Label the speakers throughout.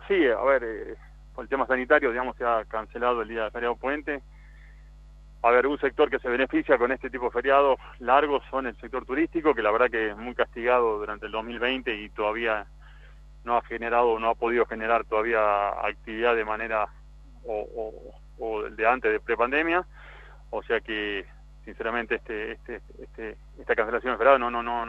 Speaker 1: sí, a ver, por el tema sanitario, digamos, se ha cancelado el día de feriado puente. A ver, un sector que se beneficia con este tipo de feriados largos son el sector turístico, que la verdad que es muy castigado durante el 2020 y todavía no ha podido generar todavía actividad de manera o de antes de prepandemia. O sea que, sinceramente, esta cancelación de feriado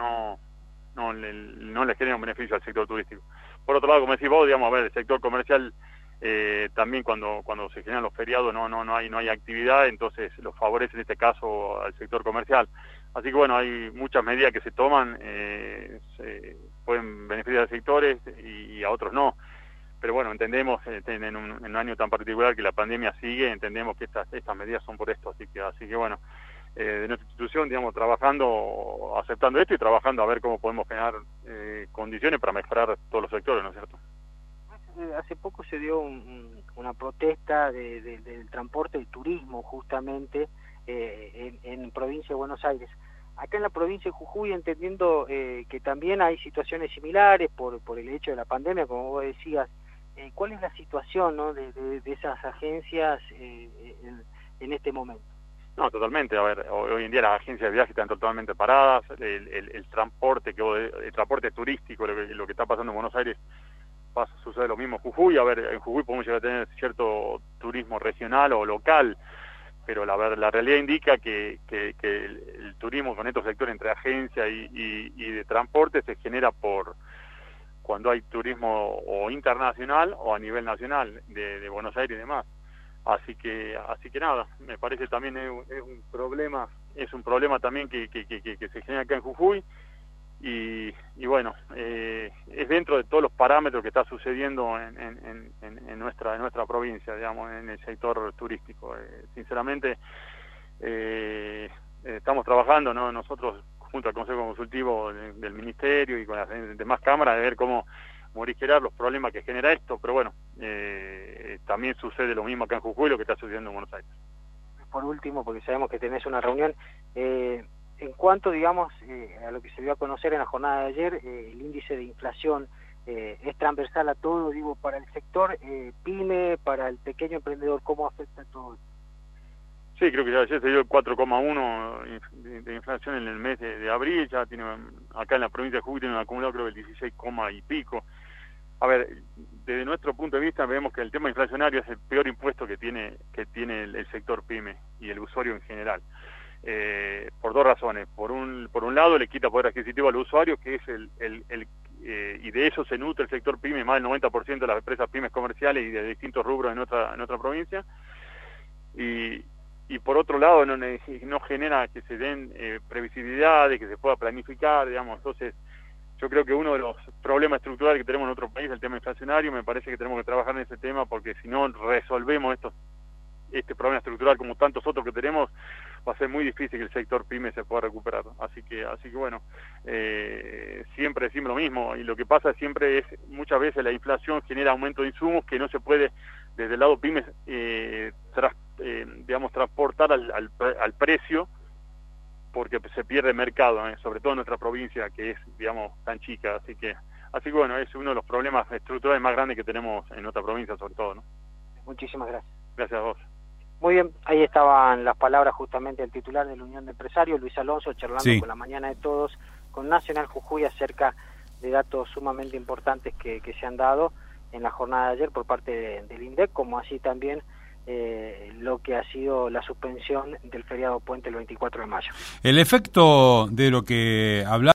Speaker 1: no le genera un beneficio al sector turístico. Por otro lado, como decís vos, digamos, a ver, el sector comercial también cuando se generan los feriados no hay actividad, entonces los favorece en este caso al sector comercial. Así que bueno, hay muchas medidas que se toman, se pueden beneficiar a sectores y a otros no. Pero bueno, entendemos en un año tan particular que la pandemia sigue, entendemos que estas medidas son por esto, así que bueno, de nuestra institución, digamos, trabajando, aceptando esto y trabajando a ver cómo podemos generar condiciones para mejorar todos los sectores, ¿no es cierto?
Speaker 2: Hace poco se dio una protesta del transporte y turismo justamente en provincia de Buenos Aires. Acá en la provincia de Jujuy, entendiendo que también hay situaciones similares por el hecho de la pandemia, como vos decías, ¿cuál es la situación, ¿no?, de esas agencias en este momento?
Speaker 1: No, totalmente. A ver, hoy en día las agencias de viaje están totalmente paradas, el transporte turístico, lo que está pasando en Buenos Aires, sucede lo mismo en Jujuy. A ver, en Jujuy podemos llegar a tener cierto turismo regional o local, pero la realidad indica que el turismo con estos sectores entre agencia y de transporte se genera cuando hay turismo o internacional o a nivel nacional de Buenos Aires y demás. Así que nada, me parece también es un problema también que se genera acá en Jujuy y bueno, es dentro de todos los parámetros que está sucediendo en nuestra provincia, digamos, en el sector turístico. Sinceramente, estamos trabajando, ¿no?, nosotros junto al Consejo Consultivo del Ministerio y con las demás cámaras, de ver cómo morigerar los problemas que genera esto, pero bueno, también sucede lo mismo acá en Jujuy, lo que está sucediendo en Buenos Aires.
Speaker 2: Por último, porque sabemos que tenés una reunión, en cuanto, digamos, a lo que se dio a conocer en la jornada de ayer, el índice de inflación es transversal a todo, digo, para el sector pyme, para el pequeño emprendedor, ¿cómo afecta todo esto?
Speaker 1: Sí, creo que ya ayer se dio el 4,1 de inflación en el mes de abril, ya tiene, acá en la provincia de Jujuy tiene un acumulado creo que el 16, y pico. A ver, desde nuestro punto de vista vemos que el tema inflacionario es el peor impuesto que tiene el sector pyme y el usuario en general. Por dos razones. Por un lado le quita poder adquisitivo al usuario, que es y de eso se nutre el sector pyme, más del 90% de las empresas pymes comerciales y de distintos rubros en nuestra provincia. Y por otro lado no genera que se den previsibilidad, de que se pueda planificar, digamos. Entonces yo creo que uno de los problemas estructurales que tenemos en nuestro país es el tema inflacionario. Me parece que tenemos que trabajar en ese tema, porque si no resolvemos este problema estructural como tantos otros que tenemos, va a ser muy difícil que el sector pyme se pueda recuperar. Así que bueno, siempre decimos lo mismo, y lo que pasa siempre es, muchas veces la inflación genera aumento de insumos que no se puede desde el lado pymes digamos, transportar al precio, porque se pierde mercado, sobre todo en nuestra provincia, que es, digamos, tan chica. Así que bueno, es uno de los problemas estructurales más grandes que tenemos en nuestra provincia, sobre todo, ¿no?
Speaker 2: Muchísimas gracias.
Speaker 1: Gracias a vos.
Speaker 2: Muy bien, ahí estaban las palabras justamente del titular de la Unión de Empresarios, Luis Alonso, charlando con La Mañana de Todos, con Nacional Jujuy, acerca de datos sumamente importantes que se han dado en la jornada de ayer por parte del INDEC, como así también lo que ha sido la suspensión del feriado puente el 24 de mayo.
Speaker 3: El efecto de lo que hablaba